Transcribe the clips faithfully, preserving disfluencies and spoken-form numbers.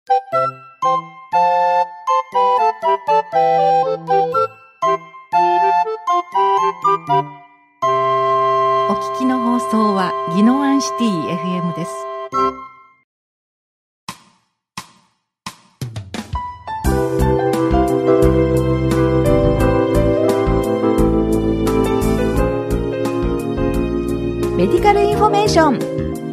お聞きの放送は宜野湾シティ エフエム です。メディカルインフォメーション。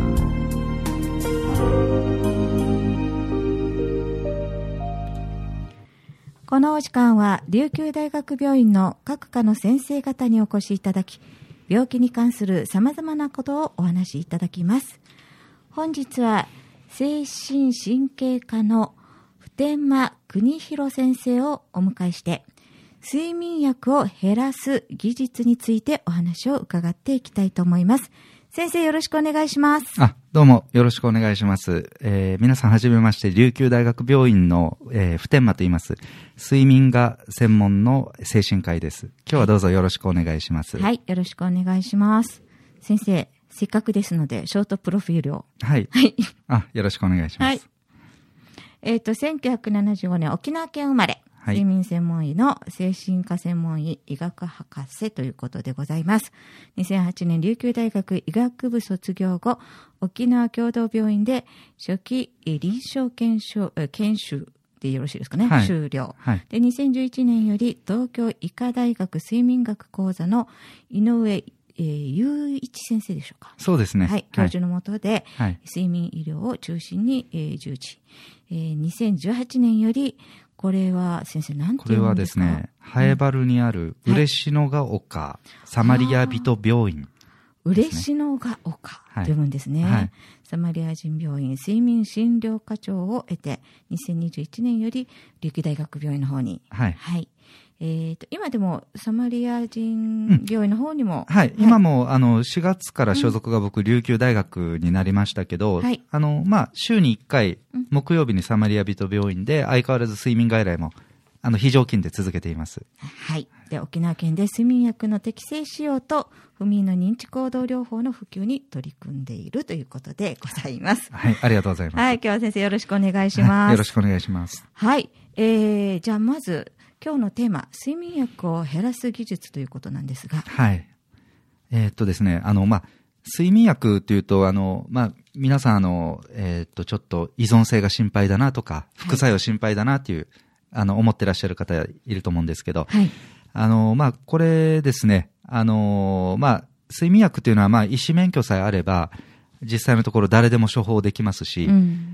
このお時間は琉球大学病院の各科の先生方にお越しいただき、病気に関するさまざまなことをお話しいただきます。本日は精神神経科の普天間邦弘先生をお迎えして、睡眠薬を減らす技術についてお話を伺っていきたいと思います。先生、よろしくお願いします。 あ、どうもよろしくお願いします。えー、皆さんはじめまして、琉球大学病院の、えー、普天間と言います。睡眠が専門の精神科医です。今日はどうぞよろしくお願いします。 はい、よろしくお願いします。先生、せっかくですのでショートプロフィールを。 はい。はい。あ、よろしくお願いします。はい。 えっと、せんきゅうひゃくななじゅうごねん沖縄県生まれ。はい、睡眠専門医の精神科専門医医学博士ということでございます。にせんはちねん琉球大学医学部卒業後、沖縄共同病院で初期臨床研修、研修でよろしいですかね、はい、終了、はい、でにせんじゅういちねんより東京医科大学睡眠学講座の井上えー、雄一先生でしょうか。 そうですね。 はい、教授の下で、はい、睡眠医療を中心に、えー、従事、えー。にせんじゅうはちねんより、これは先生何て言うんですか。 これはですね、ハエバルにある嬉野が丘、はい、サマリア人病院、ね。 嬉野が丘と読むんですね、はいはい。サマリア人病院睡眠診療科長を得て、にせんにじゅういちねんより琉球大学病院の方に。はい。はいえー、と今でもサマリア人病院の方にも、 うんはいはい、今もあのしがつから所属が僕、うん、琉球大学になりましたけど、はいあのまあ、週にいっかい、うん、木曜日にサマリア人病院で相変わらず睡眠外来もあの非常勤で続けています。 はい、で沖縄県で睡眠薬の適正使用と不眠の認知行動療法の普及に取り組んでいるということでございます。 はい、ありがとうございます。 はい、今日は先生よろしくお願いします。はい、 よろしくお願いします。 はい、えー、じゃあまず今日のテーマ、睡眠薬を減らす技術ということなんですが。 はい。えー、っとですね、あの、まあ、睡眠薬というと、あの、まあ、皆さん、あの、えー、っと、ちょっと依存性が心配だなとか、副作用心配だなっていう、はい、あの、思ってらっしゃる方いると思うんですけど、はい。あの、まあ、これですね、あの、まあ、睡眠薬というのは、まあ、医師免許さえあれば、実際のところ誰でも処方できますし、うん、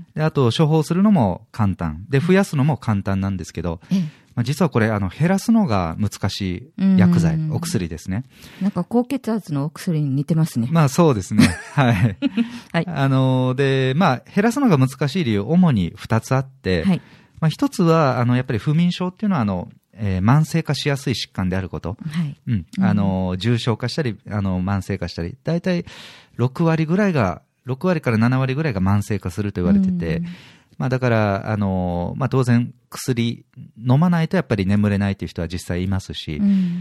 であと処方するのも簡単で増やすのも簡単なんですけど、うんまあ、実はこれあの減らすのが難しい薬剤、お薬ですね。 なんか高血圧のお薬に似てますね。 まあそうですね。はい。はい。あのでまあ減らすのが難しい理由主に二つあって、はい、まあ一つはあのやっぱり不眠症っていうのはあの、えー、慢性化しやすい疾患であること。はい。うん。あの重症化したりあの慢性化したり、だいたいろくわりぐらいがろくわりからななわりぐらいが慢性化すると言われてて。まあだから、あの、まあ当然薬飲まないとやっぱり眠れないという人は実際いますし、うん、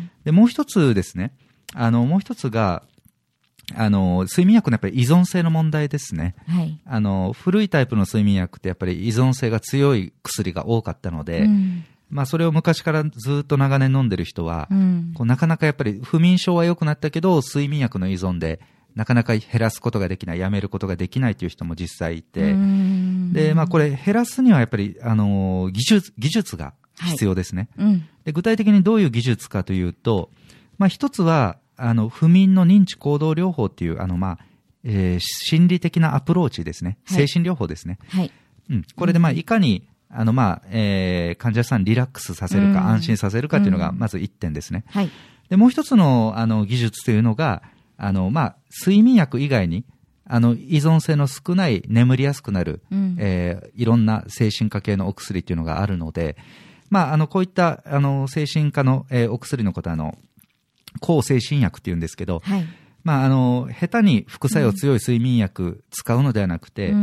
で、もう一つですね、あの、もう一つが、あの、睡眠薬のやっぱり依存性の問題ですね。はい。あの、古いタイプの睡眠薬ってやっぱり依存性が強い薬が多かったので、うん、まあそれを昔からずっと長年飲んでる人は、うん、こうなかなかやっぱり不眠症は良くなったけど、睡眠薬の依存で、なかなか減らすことができない、やめることができないという人も実際いて、で、まあこれ減らすにはやっぱり、あの、技術、技術が必要ですね、はいうん、で。具体的にどういう技術かというと、まあ一つは、あの、不眠の認知行動療法っていう、あの、まあ、えー、心理的なアプローチですね。精神療法ですね。はい。うん。これでまあいかに、あの、まあ、えー、患者さんリラックスさせるか、安心させるかっていうのがまず一点ですね。はい。で、もう一つの、あの、技術というのが、あの、まあ、睡眠薬以外に、あの、依存性の少ない眠りやすくなる、うんえー、いろんな精神科系のお薬っていうのがあるので、まあ、あの、こういった、あの、精神科の、えー、お薬のことは、あの、抗精神薬っていうんですけど、はい、まあ、あの、下手に副作用強い睡眠薬使うのではなくて、うん、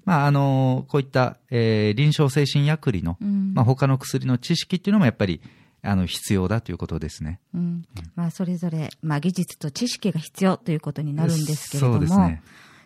まあ、あの、こういった、えー、臨床精神薬理の、うん、まあ、他の薬の知識っていうのもやっぱり、あの必要だということですね。 うん。まあそれぞれまあ技術と知識が必要ということになるんですけれども、そうですね。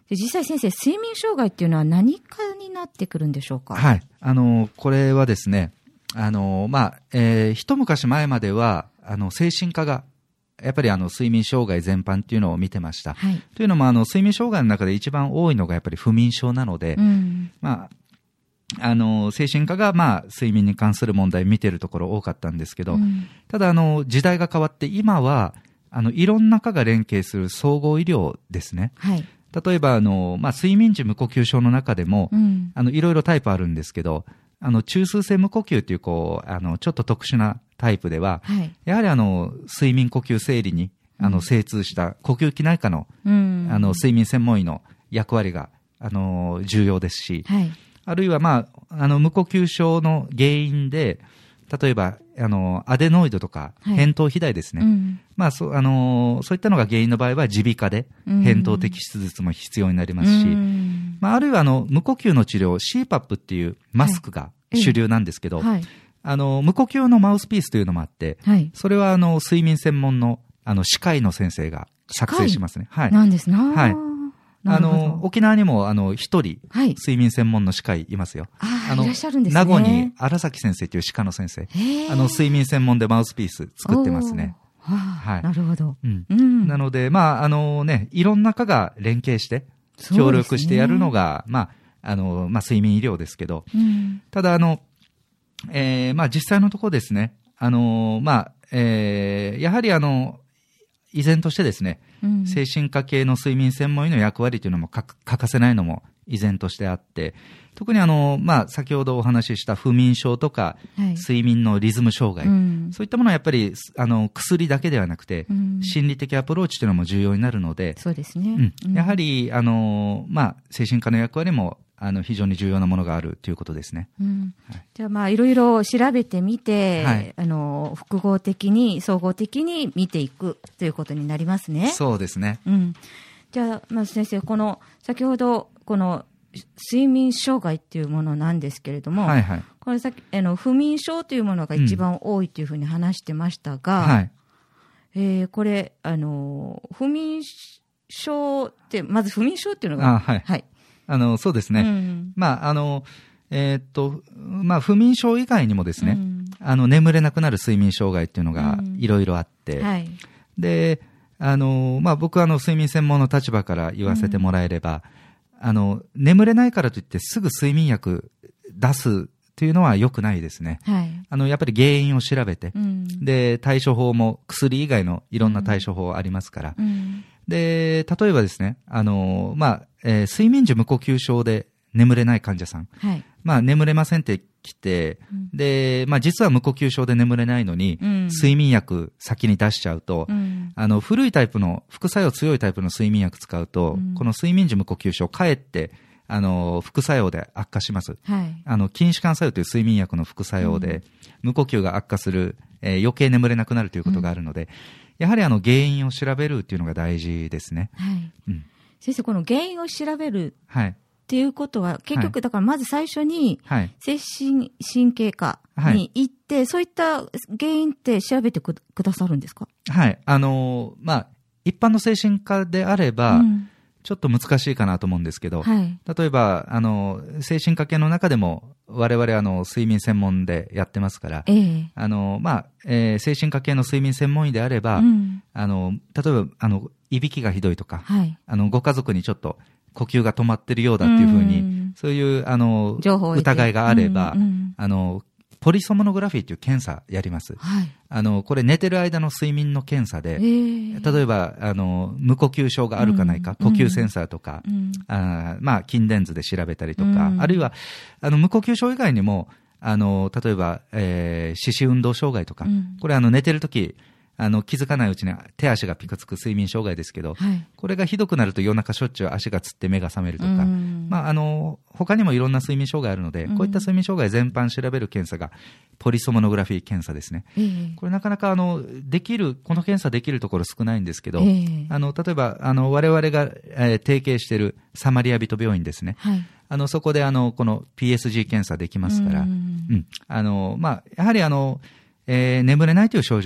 で実際先生、睡眠障害っていうのは何かになってくるんでしょうか？ はい。あの、これはですね、あの、まあ、えー、一昔前までは、あの、精神科が、やっぱりあの、睡眠障害全般っていうのを見てました。はい、というのも、あの、睡眠障害の中で一番多いのがやっぱり不眠症なので、うん、まあ、あの、精神科が、まあ、睡眠に関する問題見てるところ多かったんですけど、うん、ただ、あの、時代が変わって、今は、あの、いろんな科が連携する総合医療ですね。はい、例えば、あの、まあ、睡眠時無呼吸症の中でも、うん、あの、いろいろタイプあるんですけど、あの、中枢性無呼吸っていう、こう、あの、ちょっと特殊なタイプでは、はい、やはりあの、睡眠呼吸整理に、あの、精通した呼吸器内科の、うん、あの、睡眠専門医の役割が、あの、重要ですし、はい、あるいは、まあ、あの、無呼吸症の原因で、例えば、あの、アデノイドとか、扁桃肥大ですね。はい、うん、まあ、そう、あの、そういったのが原因の場合は、耳鼻科で、扁桃摘出術も必要になりますし、うん、まあ、あるいは、あの、無呼吸の治療、シーパップ っていうマスクが主流なんですけど、はい、あの、無呼吸のマウスピースというのもあって、はい、それは、あの、睡眠専門の、あの、歯科医の先生が作成しますね。はい。 なんですな。 はい。あの、沖縄にも、あの、一人、睡眠専門の歯科医いますよ。 ああ、いらっしゃるんですね。 名護に荒崎先生という歯科の先生。あの、睡眠専門でマウスピース作ってますね。 はい。なるほど。 うん。うん、なので、まあ、あのね、いろんな科が連携して、協力してやるのが、ね、まあ、あの、まあ、睡眠医療ですけど、うん、ただ、あの、えー、まあ、実際のところですね、あの、まあ、えー、やはりあの、依然としてですね、うん、精神科系の睡眠専門医の役割というのも欠かせないのも依然としてあって、特にあの、まあ、先ほどお話しした不眠症とか、はい、睡眠のリズム障害、うん、そういったものはやっぱり、あの、薬だけではなくて、うん、心理的アプローチというのも重要になるので、 そうですね。 うん、やはり、あの、まあ、精神科の役割も、あの、非常に重要なものがあるということですね。 うんはい、じゃあ、まあ、いろいろ調べてみて、はい、あの、複合的に、総合的に見ていくということになりますね。 そうですね。 うん。じゃあ、まず先生、この、先ほど、この、睡眠障害っていうものなんですけれども、はいはい、これさっき、あの、不眠症というものが一番多いというふうに話してましたが、うんはい、えー、これ、あの、不眠症って、まず不眠症っていうのが、 あはい。はいあの、そうですね。うん、まあ、あの、えー、っと、まあ、不眠症以外にもですね、うん、あの、眠れなくなる睡眠障害っていうのがいろいろあって、うんはい、で、あの、まあ、僕はあの、睡眠専門の立場から言わせてもらえれば、うん、あの、眠れないからといってすぐ睡眠薬出すっていうのは良くないですね。はい、あの、やっぱり原因を調べて、うん、で、対処法も薬以外のいろんな対処法ありますから、うんで、例えばですね、あの、まあ、えー、睡眠時無呼吸症で眠れない患者さん。はい。まあ、眠れませんって来て、うん、で、まあ、実は無呼吸症で眠れないのに、うん、睡眠薬先に出しちゃうと、うん、あの、古いタイプの、副作用強いタイプの睡眠薬使うと、うん、この睡眠時無呼吸症、かえって、あの、副作用で悪化します。はい。あの、筋弛緩作用という睡眠薬の副作用で、無呼吸が悪化する、えー、余計眠れなくなるということがあるので、やはりあの原因を調べるっていうのが大事ですね。はい。うん、 先生、この原因を調べるっていうことは、はい、結局だからまず最初に精神神経科に行って、はい、そういった原因って調べてくださるんですか？ はい。あのまあ一般の精神科であれば、うん、ちょっと難しいかなと思うんですけど、はい、例えばあの精神科系の中でも我々あの睡眠専門でやってますから、えーあのまあえー、精神科系の睡眠専門医であれば、うん、あの例えばあのいびきがひどいとか、はい、あのご家族にちょっと呼吸が止まってるようだっていうふうに、ん、そういうあの疑いがあれば、うんうん、あのポリソモノグラフィーという検査やります。はい、あのこれ寝てる間の睡眠の検査で、えー、例えばあの無呼吸症があるかないか、うん、呼吸センサーとか、うん、あまあ筋電図で調べたりとか、うん、あるいはあの無呼吸症以外にもあの例えば、えー、四肢運動障害とか、うん、これあの寝てるときあの気づかないうちに手足がピクつく睡眠障害ですけど、はい、これがひどくなると夜中しょっちゅう足がつって目が覚めるとか、まあ、あの他にもいろんな睡眠障害あるので、こういった睡眠障害全般調べる検査がポリソモノグラフィー検査ですね。えー、これなかなかあのできるこの検査できるところ少ないんですけど、えー、あの例えばあの我々が、えー、提携しているサマリア人病院ですね。はい、あのそこであのこの ピーエスジー 検査できますから、うんうんあのまあ、やはりあの、えー、眠れないという症状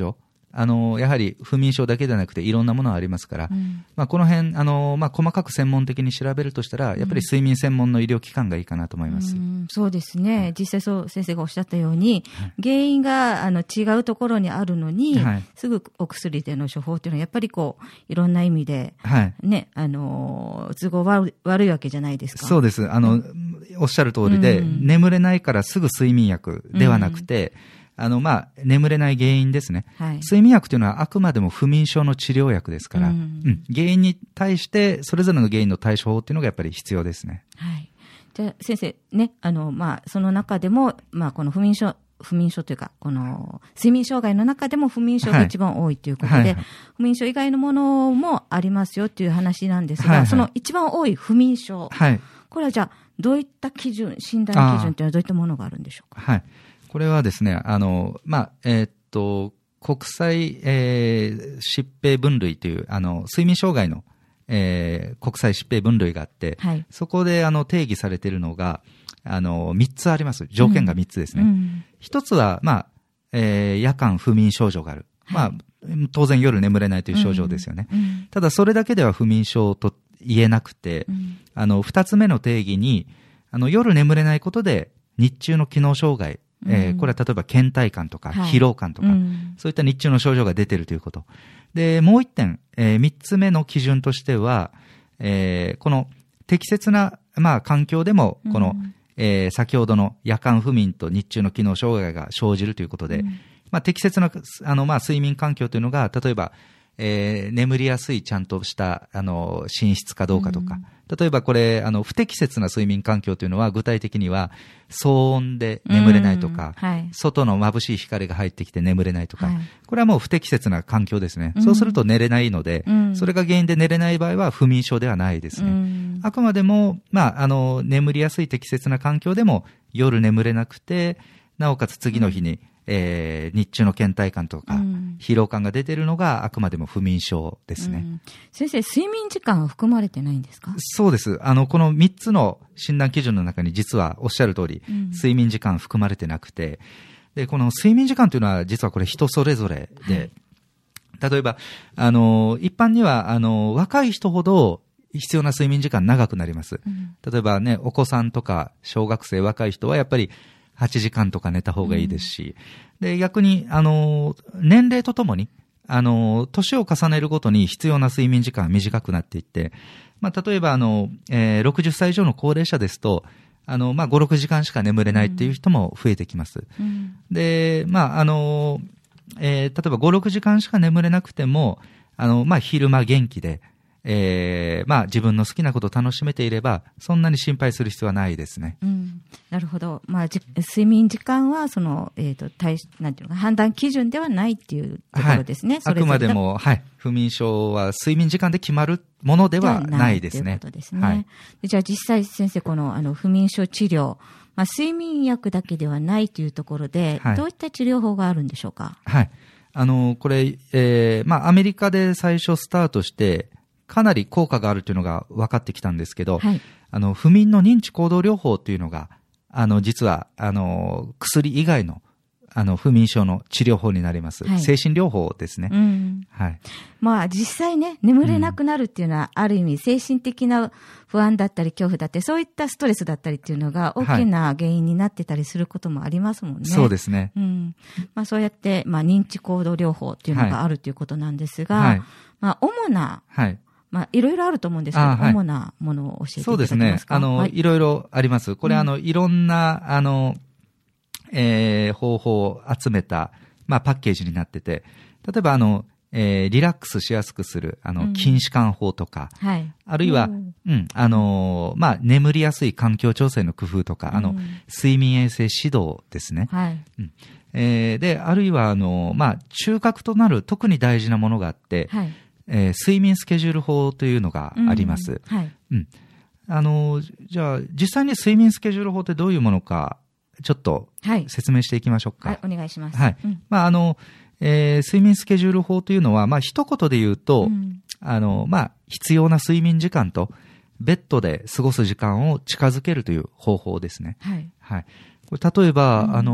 あの、やはり不眠症だけではなくていろんなものがありますから、うん、まあ、この辺、あの、まあ、細かく専門的に調べるとしたら、やっぱり睡眠専門の医療機関がいいかなと思います。うん、 そうですね。はい、実際そう、先生がおっしゃったように、はい、原因が、あの、違うところにあるのに、はい、すぐお薬での処方っていうのは、やっぱりこう、いろんな意味で、はい、ね、あの、都合悪い、悪いわけじゃないですか。 そうです。あの、うん、おっしゃる通りで、うん、眠れないからすぐ睡眠薬ではなくて、うんあの、まあ、眠れない原因ですね、はい。睡眠薬というのはあくまでも不眠症の治療薬ですから、うんうん、原因に対してそれぞれの原因の対処法というのがやっぱり必要ですね。 はい。じゃあ先生ね、あの、まあ、その中でも、まあ、この不眠症、不眠症というか、この睡眠障害の中でも不眠症が一番多いということで、はいはいはい、不眠症以外のものもありますよという話なんですが、はいはい、その一番多い不眠症、はい、これはじゃあどういった基準、診断基準というのはどういったものがあるんでしょうか。 はい。これはですね、あの、まあ、えー、っと、国際、えー、疾病分類という、あの、睡眠障害の、えー、国際疾病分類があって、はい、そこで、あの、定義されているのが、あの、みっつあります。条件がみっつですね。ひと、うん、つは、まあ、えー、夜間不眠症状がある。はい、まあ、当然夜眠れないという症状ですよね。うんうん、ただ、それだけでは不眠症と言えなくて、うん、あの、二つ目の定義に、あの、夜眠れないことで、日中の機能障害、えー、これは例えば倦怠感とか疲労感とか、はいうん、そういった日中の症状が出ているということ。で、もう一点、えー、三つ目の基準としては、えー、この適切な、まあ、環境でも、この、うんえー、先ほどの夜間不眠と日中の機能障害が生じるということで、うんまあ、適切な、あの、まあ、睡眠環境というのが、例えば、えー、眠りやすいちゃんとした、あの、寝室かどうかとか、うん例えばこれ、あの、不適切な睡眠環境というのは具体的には騒音で眠れないとか、はい、外の眩しい光が入ってきて眠れないとか、はい、これはもう不適切な環境ですね。そうすると寝れないので、うん、それが原因で寝れない場合は不眠症ではないですね。うん、あくまでも、まあ、あの、眠りやすい適切な環境でも夜眠れなくて、なおかつ次の日に、うんえー、日中の倦怠感とか、うん、疲労感が出ているのがあくまでも不眠症ですね、うん、 先生、睡眠時間は含まれてないんですか？ そうです。あの、このみっつの診断基準の中に実はおっしゃる通り、うん、睡眠時間含まれてなくて、で、この睡眠時間というのは実はこれ人それぞれで、はい、例えば、あの、一般には、あの、若い人ほど必要な睡眠時間長くなります。うん、例えばね、お子さんとか小学生、若い人はやっぱりはちじかんとか寝た方がいいですし、うん、で、逆に、あの、年齢とともに、あの、年を重ねるごとに必要な睡眠時間が短くなっていって、まあ、例えば、あの、えー、ろくじゅっさい以上の高齢者ですと、あの、まあ、ご、ろくじかんしか眠れないっていう人も増えてきます。うん、で、まあ、あの、えー、例えばご、ろくじかんしか眠れなくても、あの、まあ、昼間元気で、えー、まあ自分の好きなことを楽しめていればそんなに心配する必要はないですね。 うん、なるほど。まあじ睡眠時間はそのえっ、ー、と対なんていうのか判断基準ではないっていうところですね。 はい、それぞれあくまでもはい不眠症は睡眠時間で決まるものではないですね。ということですね。はい、じゃあ実際先生このあの不眠症治療、まあ睡眠薬だけではないというところで、はい、どういった治療法があるんでしょうか。 はい。あのこれ、えー、まあアメリカで最初スタートして。かなり効果があるというのが分かってきたんですけど、はい、あの不眠の認知行動療法というのがあの実はあの薬以外のあの不眠症の治療法になります、はい、精神療法ですね、うんはい、まあ実際ね眠れなくなるっていうのは、うん、ある意味精神的な不安だったり恐怖だったりそういったストレスだったりっていうのが大きな原因になってたりすることもありますもんね、はい、 そうですね、 うんまあ、そうやって、まあ、認知行動療法っていうのがあるということなんですが、はいまあ、主な、はいまあ、いろいろあると思うんですけど、はい、主なものを教えていただけますか。 そうですね。あの、はい、いろいろあります。これ、うん、あの、いろんな、あの、えー、方法を集めた、まあ、パッケージになってて、例えば、あの、えー、リラックスしやすくする、あの、筋弛緩法とか、うんはい、あるいは、うん、うん、あの、まあ、眠りやすい環境調整の工夫とか、うん、あの、睡眠衛生指導ですね。はい。うんえー、で、あるいは、あの、まあ、中核となる特に大事なものがあって、はいえー、睡眠スケジュール法というのがあります。うんはいうん、あのじゃあ実際に睡眠スケジュール法ってどういうものかちょっと説明していきましょうか。 はい、はい、お願いします。 はい。うんまああのえー、睡眠スケジュール法というのはまあ一言で言うと、うん、あのまあ必要な睡眠時間とベッドで過ごす時間を近づけるという方法ですね。はい。はい。これ例えば、うん、あの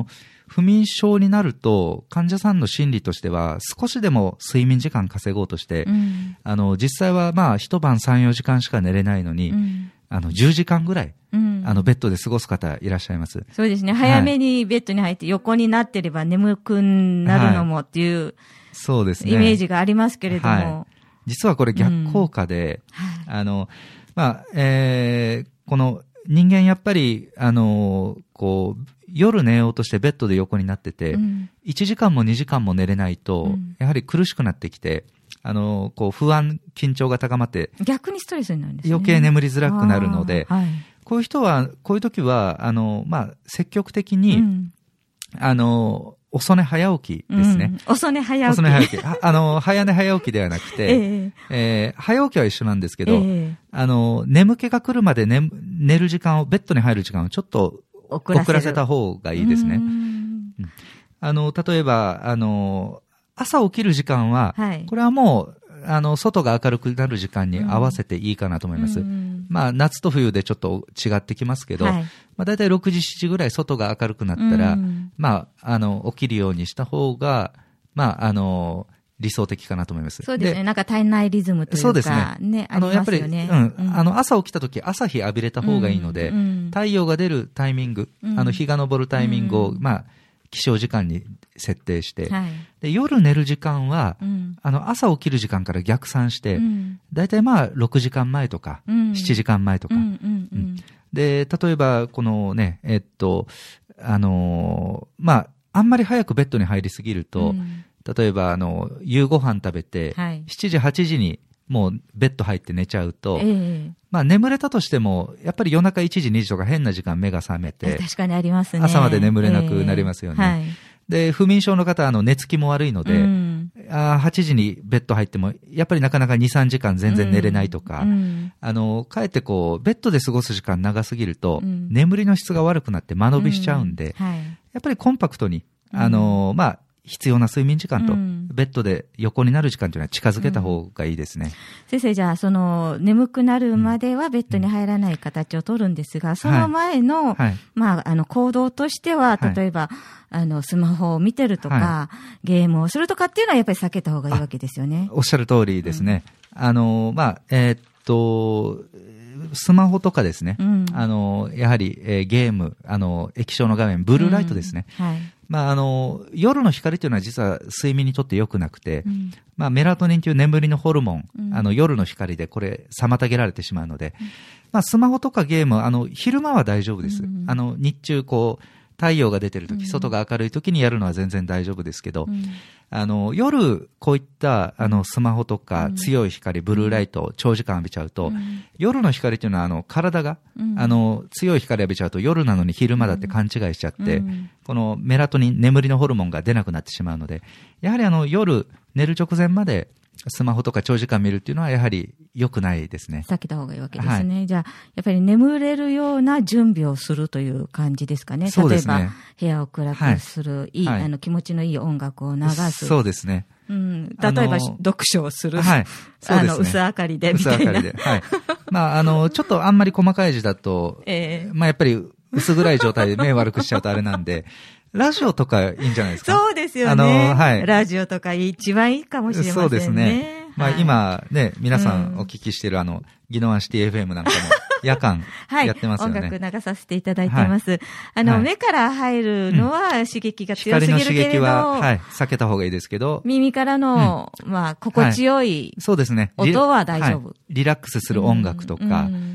不眠症になると患者さんの心理としては少しでも睡眠時間稼ごうとして、うん、あの実際はまあ一晩さん、よじかんしか寝れないのに、うん、あのじゅうじかんぐらい、うん、あのベッドで過ごす方いらっしゃいます。 そうですね。早めにベッドに入って横になってれば眠くなるのもっていう、はい、 そうですね、 イメージがありますけれども、 はい、実はこれ逆効果で、うん、あのまあえー、この人間やっぱりあのこう夜寝ようとしてベッドで横になってて、うん、いちじかんもにじかんも寝れないと、うん、やはり苦しくなってきて、あのこう不安緊張が高まって逆にストレスになるんですね。 余計眠りづらくなるので、 はい、 こういう人はこういう時はあの、まあ、積極的に、うん、あの遅寝早起きですね。 うん、遅寝早起き。 遅寝早起き。あの、早寝早起きではなくて、えーえー、早起きは一緒なんですけど、えー、あの、眠気が来るまで寝、寝る時間を、ベッドに入る時間をちょっと遅らせ、遅らせた方がいいですね。うん、あの、例えば、あの、朝起きる時間は、はい、これはもう、あの、外が明るくなる時間に合わせていいかなと思います。うん、まあ、夏と冬でちょっと違ってきますけど、はい、まあ、だいたいろくじ、しちじぐらい外が明るくなったら、うん、まあ、あの、起きるようにした方が、まあ、あの、理想的かなと思います。 そうですね。なんか体内リズムというか、 そうですね。 ね、ありますよね。 あの、やっぱり、うん、うん、あの、朝起きた時、朝日浴びれた方がいいので、うんうん、太陽が出るタイミング、うん、あの、日が昇るタイミングを、うん、まあ、起床時間に設定して、はい、で夜寝る時間は、うん、あの朝起きる時間から逆算して、うん、だいたいまあろくじかんまえとか、うん、しちじかんまえとか、うんうんうんうん、で例えばこのねえっとあのー、まああんまり早くベッドに入りすぎると、うん、例えばあの夕ご飯食べて、はい、しちじはちじにもうベッド入って寝ちゃうと、えー、まあ眠れたとしてもやっぱり夜中いちじにじとか変な時間目が覚めて、 確かにありますね。 朝まで眠れなくなりますよね。えーはい、で不眠症の方はあの寝つきも悪いので、うん、あはちじにベッド入ってもやっぱりなかなかに、さんじかん全然寝れないとか、うん、あのかえってこうベッドで過ごす時間長すぎると、うん、眠りの質が悪くなって間延びしちゃうんで、うんはい、やっぱりコンパクトにあの、まあ必要な睡眠時間と、うん、ベッドで横になる時間というのは近づけた方がいいですね。うん、 先生、じゃあその眠くなるまではベッドに入らない形を取るんですが、うん、その前の、はい、まああの行動としては、例えば、はい、あのスマホを見てるとか、はい、ゲームをするとかっていうのはやっぱり避けた方がいいわけですよね。 おっしゃる通りですね。うん、あのまあえー、っとスマホとかですね、うん、あのやはり、えー、ゲーム、あの液晶の画面、ブルーライトですね。うんはいまあ、あの夜の光というのは実は睡眠にとって良くなくて、うんまあ、メラトニンという眠りのホルモン、うん、あの夜の光でこれ妨げられてしまうので、うんまあ、スマホとかゲームあの昼間は大丈夫です、うん、あの日中こう太陽が出てるとき、うん、外が明るいときにやるのは全然大丈夫ですけど、うん、あの夜こういったあのスマホとか強い光、うん、ブルーライトを長時間浴びちゃうと、うん、夜の光というのはあの体が、うん、あの強い光浴びちゃうと夜なのに昼間だって勘違いしちゃって、うん、このメラトニン眠りのホルモンが出なくなってしまうので、やはりあの夜寝る直前までスマホとか長時間見るっていうのはやはり良くないですね。 避けた方がいいわけですね。はい、じゃあやっぱり眠れるような準備をするという感じですかね。 そうですね。 例えば部屋を暗くする、はい、いい、はい、あの気持ちのいい音楽を流す。 そうですね。 うん、例えば読書をする、はい、そうですね、あの薄明かりでみたいな。薄明かりで、はい。まああのちょっとあんまり細かい字だと、えー、まあやっぱり薄暗い状態で目悪くしちゃうとあれなんで。ラジオとかいいんじゃないですか。 そうですよね。あの、はい。ラジオとか一番いいかもしれませんね。そうですね。 まあ、はい、今ね、皆さんお聞きしているあの、宜野湾シティ エフエム なんかも夜間やってますよね。 はい、音楽流させていただいてます。はい、あの、はい、目から入るのは刺激が強すぎるけれど、うん、光の刺激は、 はい、避けた方がいいですけど、 耳からの、うん、まあ、心地よい、はい、 そうですね。 音は大丈夫、 はい。リラックスする音楽とか、うん、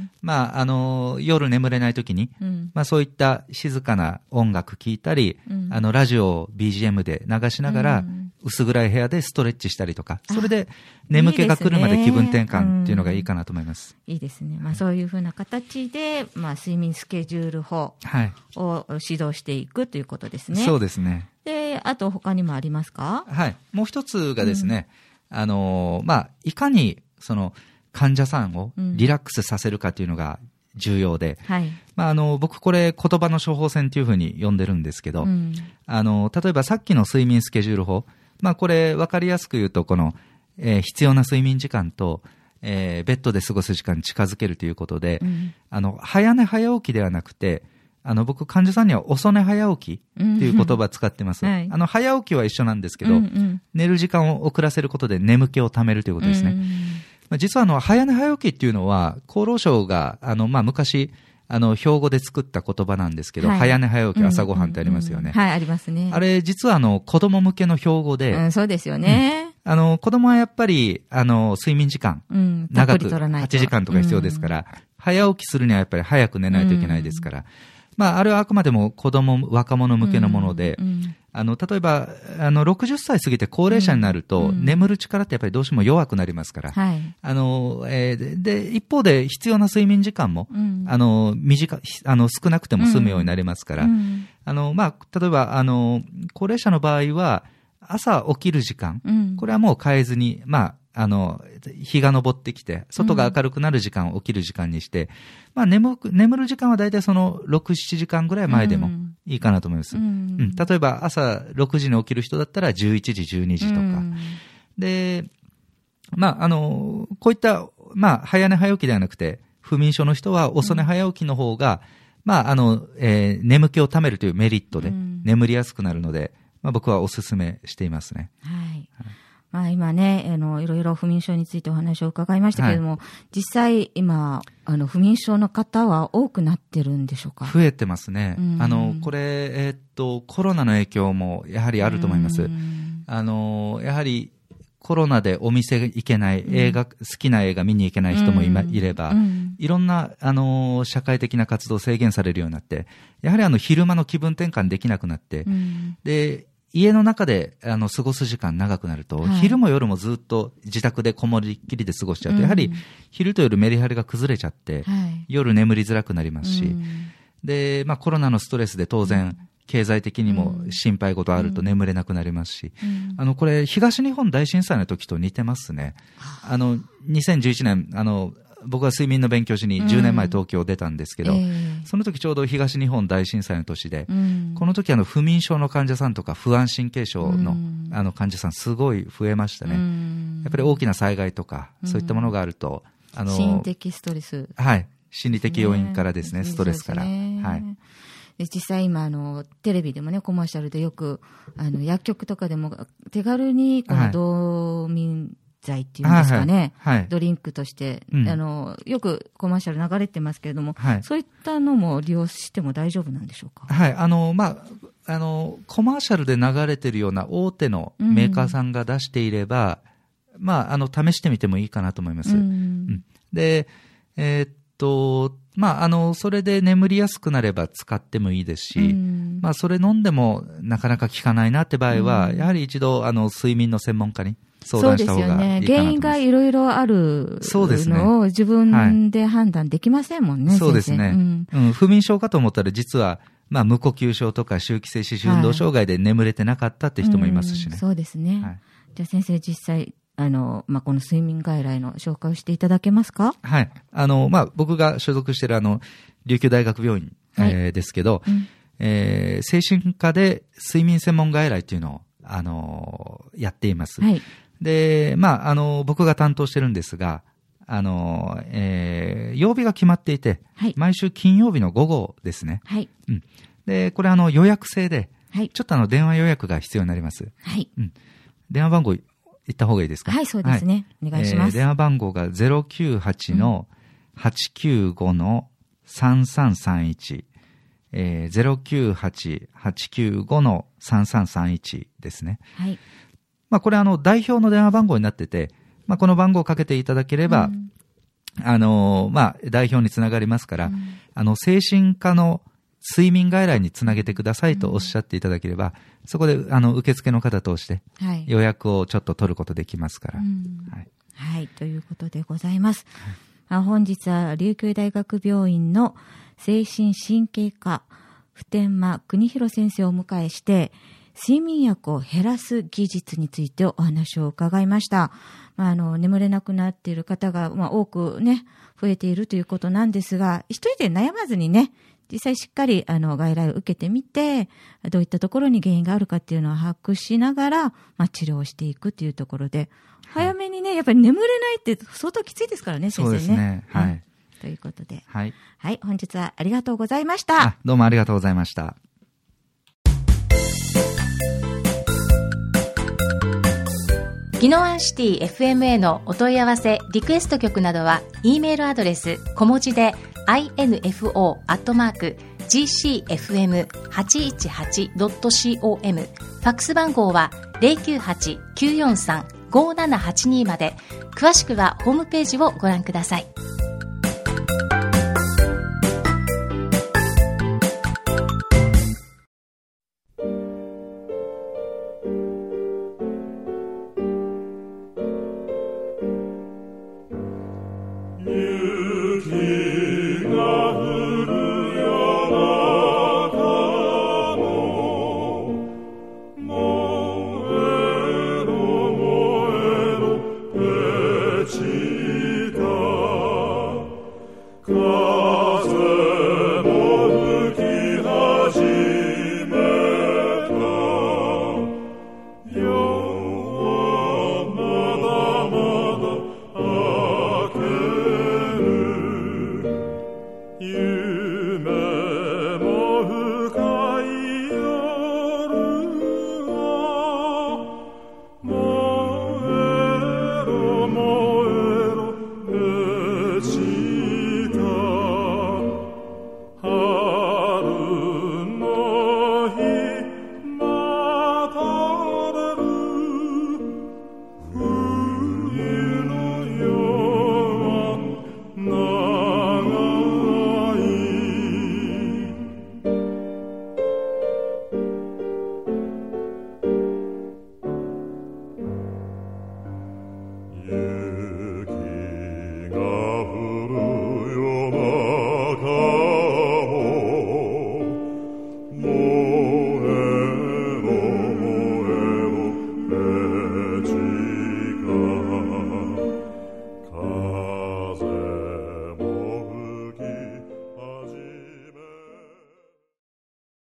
まあ、あの、夜眠れない時に、うん、まあ、そういった静かな音楽聴いたり、うん、あの、ラジオを ビージーエム で流しながら、うん、薄暗い部屋でストレッチしたりとか、それで眠気が来るまで気分転換っていうのがいいかなと思います。 いいですね。まあ、そういうふうな形で、まあ、睡眠スケジュール法を指導していくということですね。 はい、そうですね。 で、あと他にもありますか？ はい。もう一つがですね、うん、あの、まあ、いかにその患者さんをリラックスさせるかというのが重要で、うんはいまあ、あの僕これ言葉の処方箋というふうに呼んでるんですけど、うん、あの例えばさっきの睡眠スケジュール法、まあ、これ分かりやすく言うとこの、えー、必要な睡眠時間と、えー、ベッドで過ごす時間に近づけるということで、うん、あの早寝早起きではなくてあの、僕、患者さんには遅寝早起きっていう言葉を使ってます。うんはい、あの、早起きは一緒なんですけど、うんうん、寝る時間を遅らせることで眠気をためるということですね。うんうんまあ、実は、あの、早寝早起きっていうのは、厚労省が、あの、まあ、昔、あの、標語で作った言葉なんですけど、はい、早寝早起き朝ごはんってありますよね。 うんうんうん、はい、ありますね。 あれ、実はあの、子供向けの標語で、 うん、そうですよね。 うん、あの、子供はやっぱり、あの、睡眠時間、うん、長くはちじかんとか必要ですから、うん、早起きするにはやっぱり早く寝ないといけないですから、うん、まあ、あれはあくまでも子供、若者向けのもので、うんうんあの、例えば、あの、ろくじゅっさい過ぎて高齢者になると、うん、眠る力ってやっぱりどうしても弱くなりますから、はい、あの、えー、で、一方で必要な睡眠時間も、うん、あの、短い、あの、少なくても済むようになりますから、うん、あの、まあ、例えば、あの、高齢者の場合は、朝起きる時間、うん、これはもう変えずに、まあ、あの、日が昇ってきて、外が明るくなる時間を起きる時間にして、うん、まあ眠く、眠る時間はだいたいそのろく、しちじかんぐらい前でもいいかなと思います。うんうん、例えば朝ろくじに起きる人だったらじゅういちじ、じゅうにじとか。うん、で、まあ、あの、こういった、まあ、早寝早起きではなくて、不眠症の人は遅寝早起きの方が、うん、まあ、あの、えー、眠気をためるというメリットで眠りやすくなるので、まあ、僕はお勧めしていますね。 はい。はいまあ、今ね、あの、いろいろ不眠症についてお話を伺いましたけれども、はい、実際今、あの、不眠症の方は多くなってるんでしょうか？ 増えてますね。あの、これ、えー、っと、コロナの影響もやはりあると思います。あの、やはりコロナでお店行けない、映画、好きな映画見に行けない人も い, いれば、いろんな、あの、社会的な活動制限されるようになって、やはりあの、昼間の気分転換できなくなって、で、家の中であの過ごす時間長くなると、はい、昼も夜もずっと自宅でこもりっきりで過ごしちゃうと、うん、やはり昼と夜メリハリが崩れちゃって、はい、夜眠りづらくなりますし、うん、で、まあコロナのストレスで当然、うん経済的にも心配事あると眠れなくなりますし、うん、あのこれ東日本大震災の時と似てますね。あのにせんじゅういちねんあの僕は睡眠の勉強しにじゅうねんまえ東京出たんですけど、うんえー、その時ちょうど東日本大震災の年で、うん、この時あの不眠症の患者さんとか不安神経症の、うん、あの患者さんすごい増えましたね、うん、やっぱり大きな災害とか、うん、そういったものがあるとあの心的ストレス、 はい、心理的要因からですね、ストレスから、はい、 で実際今あのテレビでもねコマーシャルでよくあの薬局とかでも手軽にこの道民剤っていうんですかね、はいはい、ドリンクとして、うん、あのよくコマーシャル流れてますけれども、はい、そういったのも利用しても大丈夫なんでしょうか？ はいあのまあ、あのコマーシャルで流れてるような大手のメーカーさんが出していれば、うんまあ、あの試してみてもいいかなと思います、うんうん、で、えー、っとまあ、あのそれで眠りやすくなれば使ってもいいですし、うんまあ、それ飲んでもなかなか効かないなって場合は、うん、やはり一度あの睡眠の専門家に相談した方がいいかなと思います。そうですよね。原因がいろいろあるのを自分で判断できませんもんね。 そうですね、うんうん。不眠症かと思ったら実は、まあ、無呼吸症とか周期性四肢運動障害で眠れてなかったって人もいますしね。 はいうん、そうですね。はい、じゃあ先生実際あの、まあ、この睡眠外来の紹介をしていただけますか？ はい。あの、まあ、僕が所属しているあの、琉球大学病院、はいえー、ですけど、うんえー、精神科で睡眠専門外来というのを、あのー、やっています。はい。で、まあ、あの、僕が担当してるんですが、あの、えー、曜日が決まっていて、はい、毎週金曜日の午後ですね。はい。うん。で、これあの予約制で、はい、ちょっとあの電話予約が必要になります。はい。うん。電話番号言った方がいいですか？ はい、そうですね。はい、お願いします。 えー、電話番号が ゼロきゅうはちのはちきゅうごのさんさんさんいち、えー、ゼロきゅうはち はちきゅうごのさんさんさんいちですね。はい。まあ、これあの代表の電話番号になってて、まあ、この番号をかけていただければ、うん、あのー、まあ、代表につながりますから、うん、あの、精神科の睡眠外来につなげてくださいとおっしゃっていただければ、うん、そこであの受付の方通して予約をちょっと取ることできますから。 うんはい、はい、ということでございます。はい、本日は琉球大学病院の精神神経科普天間邦弘先生をお迎えして、睡眠薬を減らす技術についてお話を伺いました。まあ、あの眠れなくなっている方が、まあ、多くね増えているということなんですが、一人で悩まずにね、実際しっかりあの外来を受けてみて、どういったところに原因があるかっていうのを把握しながら、まあ、治療をしていくというところで、早めにねやっぱり眠れないって相当きついですからね、先生ね。 そうですね。はい。 ということで。 はい。 はい。本日はありがとうございました。 どうもありがとうございました。 宜野湾シティ エフエム へのお問い合わせ、リクエスト曲などは、E メールアドレス小文字で インフォ アットマーク ジーシーエフエムはちいちはちドットコム、ファックス番号は ゼロきゅうはち きゅうよんさん ごーななはちに まで。詳しくはホームページをご覧ください。